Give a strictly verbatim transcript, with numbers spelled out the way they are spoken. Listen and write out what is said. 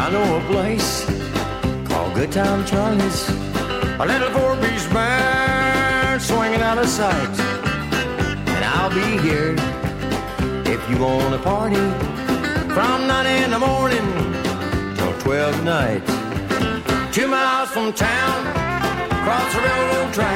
I know a place called Good Time Charlie's, a little four-piece band swinging out of sight. And I'll be here if you want to party from nine in the morning till twelve at night. Two miles from town, across the railroad track,